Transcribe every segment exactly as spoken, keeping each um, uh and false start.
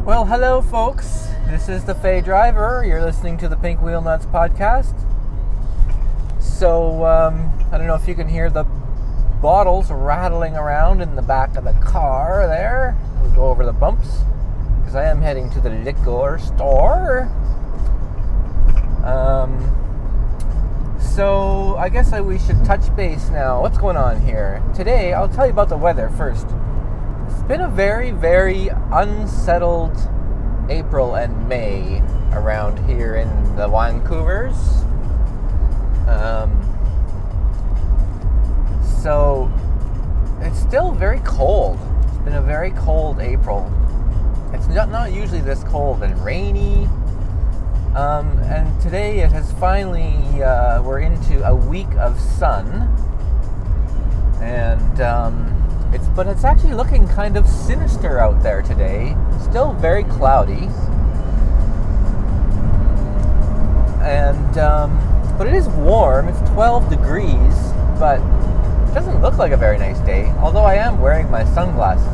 Well, hello, folks. This is the Fay Driver. You're listening to the Pink Wheel Nuts podcast. So, um, I don't know if you can hear the bottles rattling around in the back of the car there. We'll go over the bumps because I am heading to the liquor store. Um, so, I guess I, we should touch base now. What's going on here? Today, I'll tell you about the weather first. It's been a very, very unsettled April and May around here in the Vancouvers. Um, so it's still very cold. It's been a very cold April. It's not, not usually this cold and rainy. Um, and today it has finally, uh, we're into a week of sun. And, um, It's, but it's actually looking kind of sinister out there today. Still very cloudy. And, um, but it is warm. It's twelve degrees, but it doesn't look like a very nice day. Although I am wearing my sunglasses.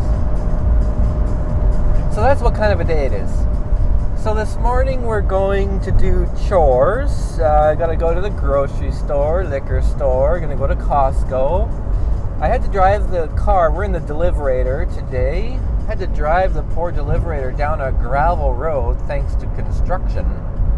So that's what kind of a day it is. So this morning we're going to do chores. Uh, I gotta go to the grocery store, liquor store, gonna go to Costco. I had to drive the car, we're in the Deliverator today. I had to drive the poor Deliverator down a gravel road thanks to construction.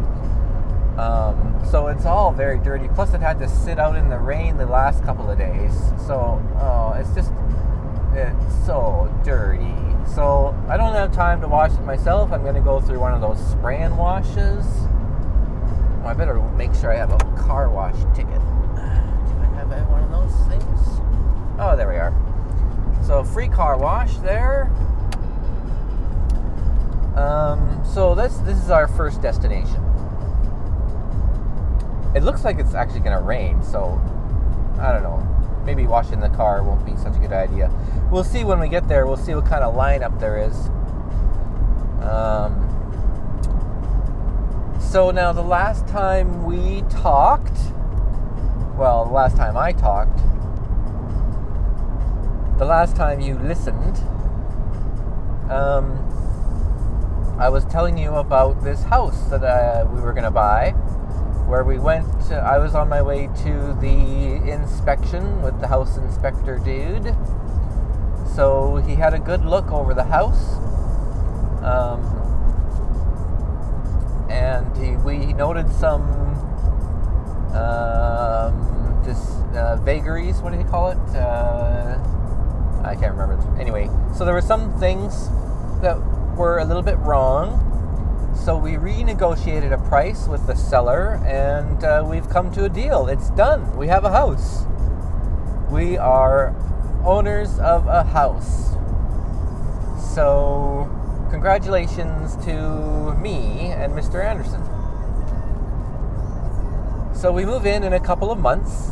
Um, so it's all very dirty. Plus it had to sit out in the rain the last couple of days. So, oh, it's just, it's so dirty. So I don't have time to wash it myself. I'm going to go through one of those spray and washes. Oh, I better make sure I have a car wash ticket. Do I have one of those things? Oh, there we are. So, free car wash there. Um, so, this this is our first destination. It looks like it's actually going to rain, so I don't know. Maybe washing the car won't be such a good idea. We'll see when we get there. We'll see what kind of lineup there is. Um, so, now the last time we talked, well, the last time I talked, The last time you listened, um, I was telling you about this house that uh, we were going to buy, where we went, to, I was on my way to the inspection with the house inspector dude. So he had a good look over the house, um, and he, we noted some um, this, uh, vagaries, what do you call it? Uh, I can't remember. Anyway, so there were some things that were a little bit wrong. So we renegotiated a price with the seller, and uh, we've come to a deal. It's done. We have a house. We are owners of a house. So congratulations to me and Mister Anderson. So we move in in a couple of months,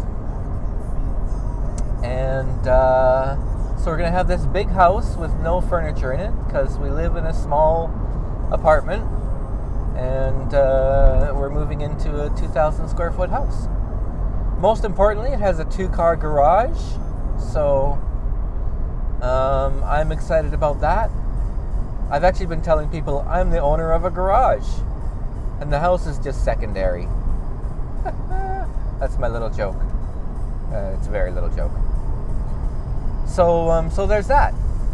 and uh, so we're going to have this big house with no furniture in it because we live in a small apartment, and uh, we're moving into a two thousand square foot house. Most importantly, it has a two-car garage, so um, I'm excited about that. I've actually been telling people I'm the owner of a garage, and the house is just secondary. That's my little joke. Uh, it's a very little joke. So, um, so there's that.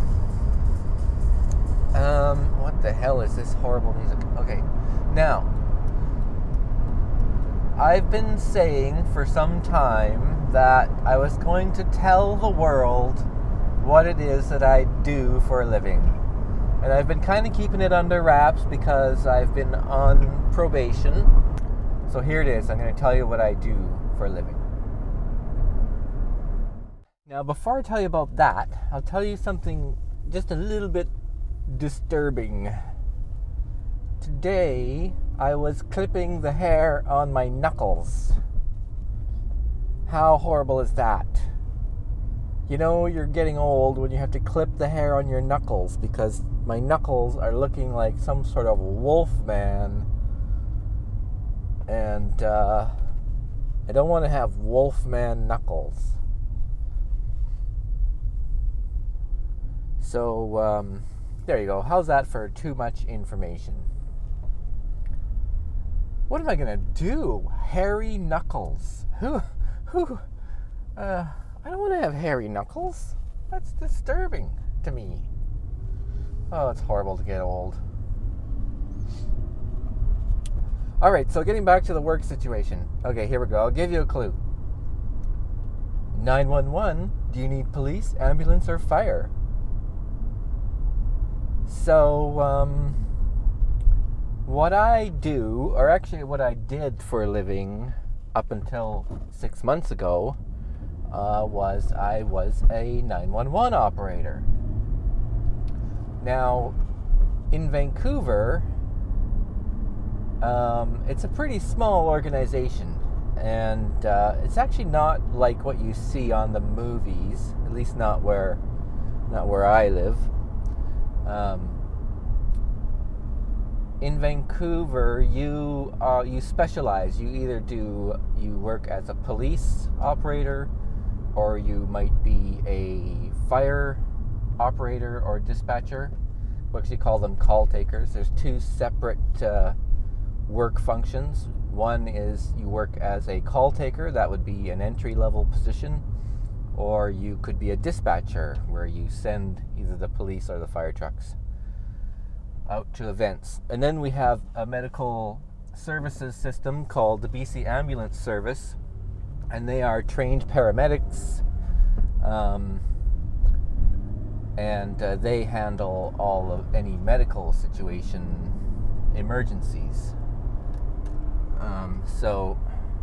Um, what the hell is this horrible music? Okay, now, I've been saying for some time that I was going to tell the world what it is that I do for a living. And I've been kind of keeping it under wraps because I've been on probation. So here it is. I'm going to tell you what I do for a living. Now, before I tell you about that, I'll tell you something just a little bit disturbing. Today, I was clipping the hair on my knuckles. How horrible is that? You know, you're getting old when you have to clip the hair on your knuckles because my knuckles are looking like some sort of wolf man. And, uh, I don't want to have wolf man knuckles. So, um, there you go. How's that for too much information? What am I gonna do? Hairy knuckles. Who, who, uh, I don't want to have hairy knuckles. That's disturbing to me. Oh, it's horrible to get old. Alright, so getting back to the work situation. Okay, here we go. I'll give you a clue. nine one one, do you need police, ambulance, or fire? So, um, what I do, or actually what I did for a living up until six months ago, uh, was I was a nine one one operator. Now, in Vancouver, um, it's a pretty small organization, and uh, it's actually not like what you see on the movies, at least not where, not where I live. Um, in Vancouver, you uh, you specialize. You either do you work as a police operator, or you might be a fire operator or dispatcher. We actually call them call takers. There's two separate uh, work functions. One is you work as a call taker. That would be an entry level position, or you could be a dispatcher, where you send either the police or the fire trucks out to events. And then we have a medical services system called the B C Ambulance Service, and they are trained paramedics, um, and uh, they handle all of any medical situation emergencies. Um, so,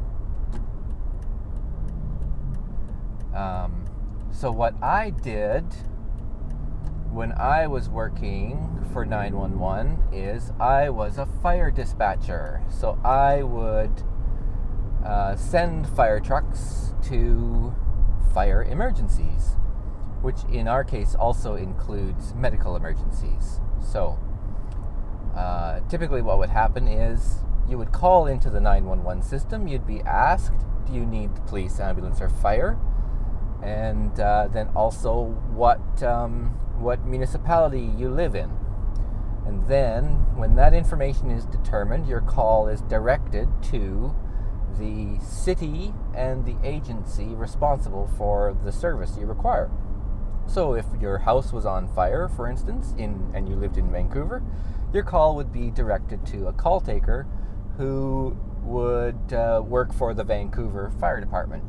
um, so what I did when I was working for nine one one is I was a fire dispatcher. So I would uh, send fire trucks to fire emergencies, which in our case also includes medical emergencies. So uh, typically what would happen is you would call into the nine one one system. You'd be asked, do you need police, ambulance, or fire? And uh, then also what um, what municipality you live in. And then when that information is determined, your call is directed to the city and the agency responsible for the service you require. So if your house was on fire, for instance, in and you lived in Vancouver, your call would be directed to a call taker who would uh, work for the Vancouver Fire Department.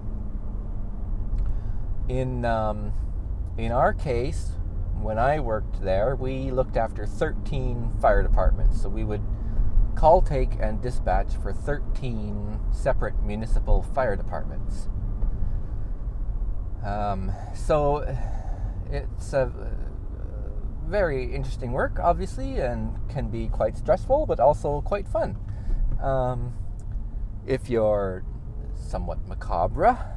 In um, in our case, when I worked there, we looked after thirteen fire departments. So we would call, take, and dispatch for thirteen separate municipal fire departments. Um, so it's a very interesting work, obviously, and can be quite stressful, but also quite fun. Um, if you're somewhat macabre.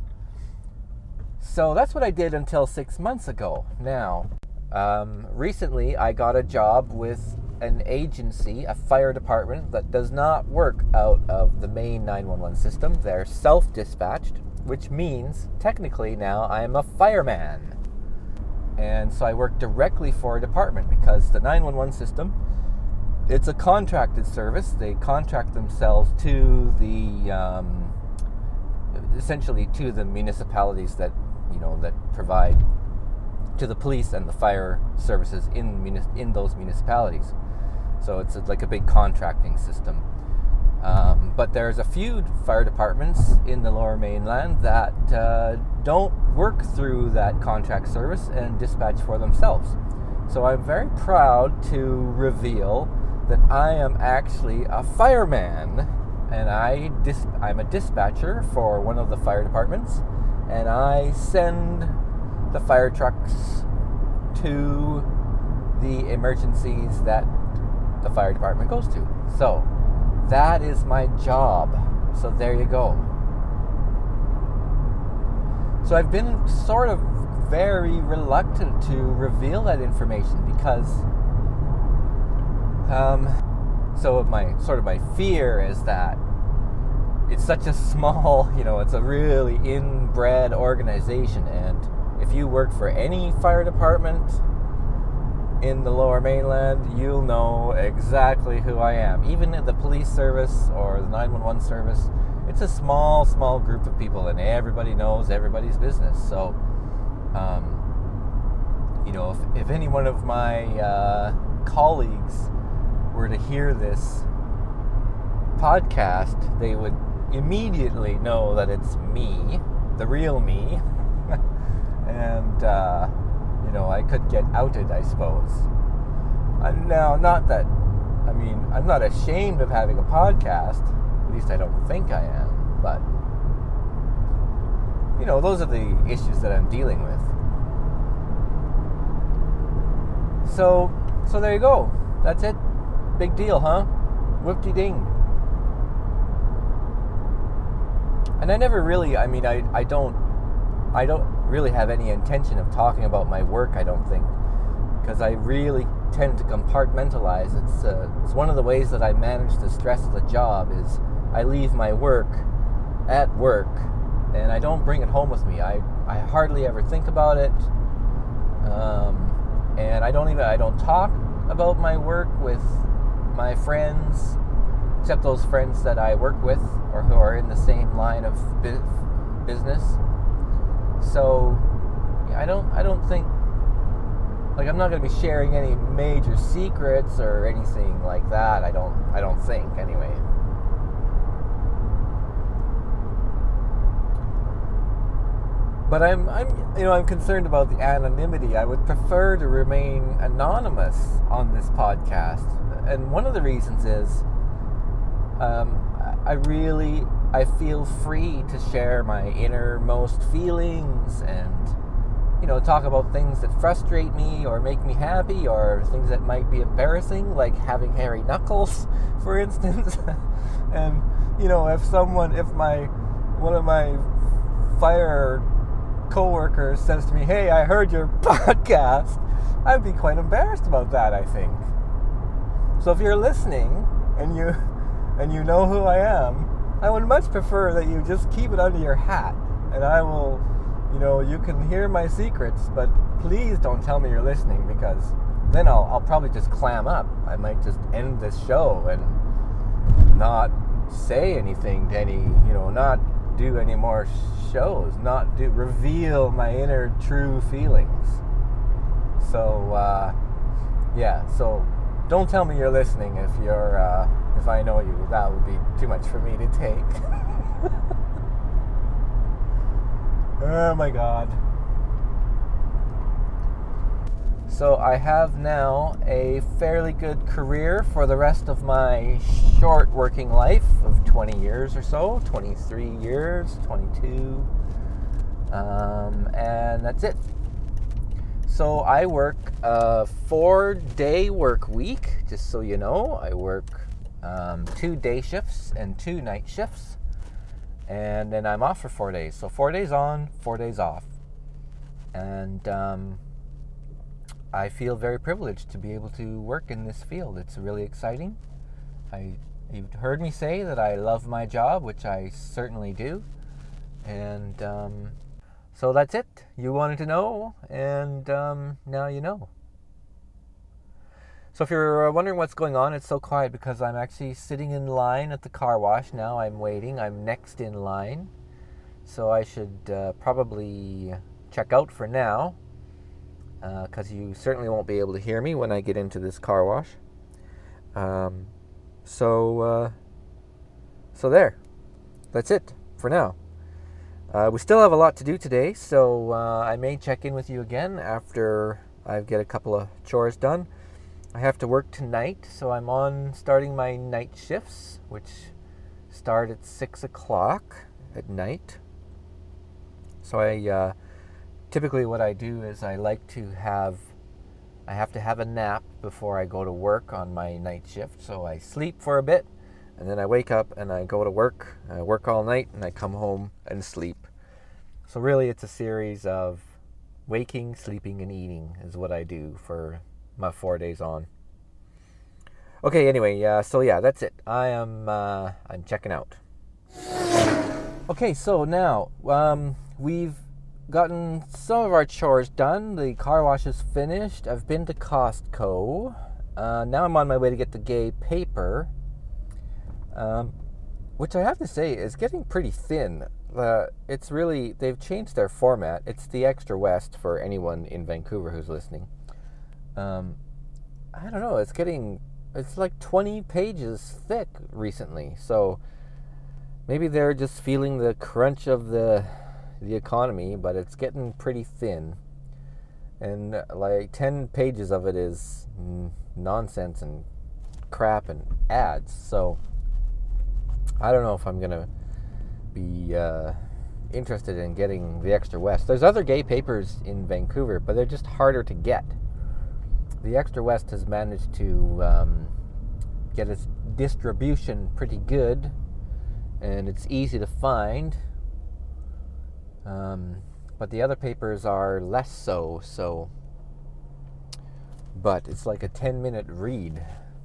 So that's what I did until six months ago. Now, um, recently I got a job with an agency, a fire department that does not work out of the main nine one one system. They're self-dispatched, which means technically now I am a fireman. And so I work directly for a department because the nine one one system, it's a contracted service. They contract themselves to the, um, essentially to the municipalities that, you know, that provide to the police and the fire services in in those municipalities. So it's like a big contracting system. Um, but there's a few fire departments in the Lower Mainland that uh, don't work through that contract service and dispatch for themselves. So I'm very proud to reveal that I am actually a fireman, and I dis- I'm a dispatcher for one of the fire departments, and I send the fire trucks to the emergencies that the fire department goes to. So that is my job. So there you go. So I've been sort of very reluctant to reveal that information because um, so my sort of my fear is that it's such a small, you know, it's a really inbred organization, and if you work for any fire department, in the Lower Mainland, you'll know exactly who I am. Even in the police service or the nine one one service, it's a small, small group of people, and everybody knows everybody's business. So, um, you know, if, if any one of my uh, colleagues were to hear this podcast, they would immediately know that it's me, the real me, and, uh, you know, I could get outed, I suppose. Uh, now, not that, I mean, I'm not ashamed of having a podcast, at least I don't think I am, but, you know, those are the issues that I'm dealing with. So, so there you go. That's it. Big deal, huh? Whoop-de-ding. And I never really, I mean, I, I don't, I don't really have any intention of talking about my work, I don't think, because I really tend to compartmentalize. It's, uh, it's one of the ways that I manage the stress of the job is I leave my work at work, and I don't bring it home with me. I, I hardly ever think about it, um, and I don't even, I don't talk about my work with my friends, except those friends that I work with or who are in the same line of bu- business. So I don't I don't think, like, I'm not going to be sharing any major secrets or anything like that. I don't I don't think anyway. But I'm I'm you know I'm concerned about the anonymity. I would prefer to remain anonymous on this podcast. And one of the reasons is Um, I really, I feel free to share my innermost feelings and, you know, talk about things that frustrate me or make me happy or things that might be embarrassing, like having hairy knuckles, for instance. And, you know, if someone, if my, one of my fire co-workers says to me, "Hey, I heard your podcast," I'd be quite embarrassed about that, I think. So if you're listening and you... and you know who I am, I would much prefer that you just keep it under your hat, and I will, you know, you can hear my secrets, but please don't tell me you're listening, because then I'll, I'll probably just clam up. I might just end this show and not say anything to any, you know, not do any more shows, not do, reveal my inner true feelings. So, uh, yeah, so don't tell me you're listening if you're, uh, if I know you. That would be too much for me to take. Oh my God. So I have now a fairly good career for the rest of my short working life of twenty years or so, twenty-three years, twenty-two, um, and that's it. So I work a four-day work week, just so you know. I work um, two day shifts and two night shifts, and then I'm off for four days. So four days on, four days off. And um, I feel very privileged to be able to work in this field. It's really exciting. I, you've heard me say that I love my job, which I certainly do. And um, so that's it. You wanted to know, and um, now you know. So if you're wondering what's going on, it's so quiet because I'm actually sitting in line at the car wash now. I'm waiting. I'm next in line. So I should uh, probably check out for now, because uh, you certainly won't be able to hear me when I get into this car wash. Um, so, uh, so there. That's it for now. Uh, we still have a lot to do today, so uh, I may check in with you again after I get a couple of chores done. I have to work tonight, so I'm on starting my night shifts, which start at six o'clock at night. So I uh, typically what I do is I like to have, I have to have a nap before I go to work on my night shift. So I sleep for a bit, and then I wake up and I go to work. I work all night, and I come home and sleep. So really it's a series of waking, sleeping, and eating is what I do for my four days on. Okay, anyway, uh, so yeah, that's it. I am, uh, I'm checking out. Okay, so now, um, we've, gotten some of our chores done. The car wash is finished. I've been to Costco. Uh, now I'm on my way to get the gay paper, um, which I have to say is getting pretty thin. Uh, it's really, they've changed their format. It's the Extra West for anyone in Vancouver who's listening. Um, I don't know, it's getting, it's like twenty pages thick recently. So maybe they're just feeling the crunch of the the economy, but it's getting pretty thin. And uh, like ten pages of it is n- nonsense and crap and ads. So I don't know if I'm going to be uh, interested in getting the Extra West. There's other gay papers in Vancouver, but they're just harder to get. The Extra West has managed to um, get its distribution pretty good, and it's easy to find. Um, but the other papers are less so, so. But it's like a ten minute read.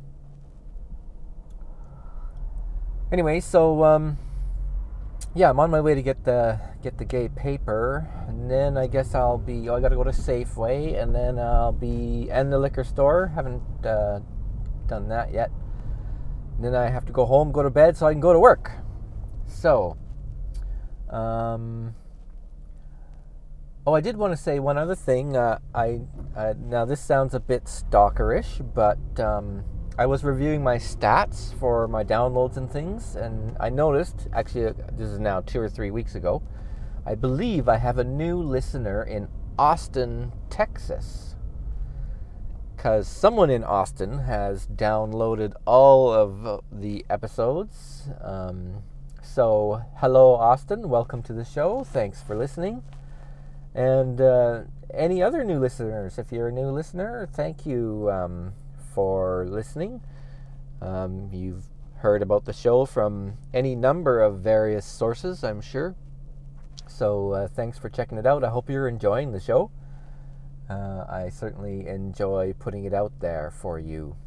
Anyway, so um, yeah, I'm on my way to get the get the gay paper, and then I guess I'll be. Oh, I got to go to Safeway, and then I'll be and the liquor store. Haven't uh, done that yet. And then I have to go home, go to bed, so I can go to work. So, um. Oh, I did want to say one other thing. Uh, I uh, now this sounds a bit stalkerish, but um, I was reviewing my stats for my downloads and things, and I noticed, actually, uh, this is now two or three weeks ago, I believe I have a new listener in Austin, Texas, because someone in Austin has downloaded all of the episodes. Um, so, hello, Austin. Welcome to the show. Thanks for listening. And uh, any other new listeners, if you're a new listener, thank you um, for listening. Um, you've heard about the show from any number of various sources, I'm sure. So uh, thanks for checking it out. I hope you're enjoying the show. Uh, I certainly enjoy putting it out there for you.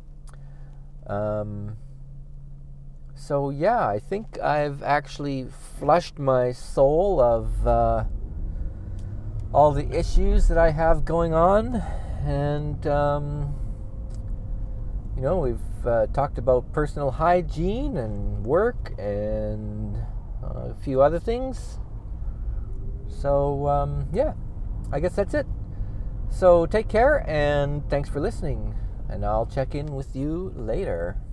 Um, so yeah, I think I've actually flushed my soul of... Uh, all the issues that I have going on, and um, you know, we've uh, talked about personal hygiene and work and uh, a few other things. So um, yeah, I guess that's it. So take care, and thanks for listening, and I'll check in with you later.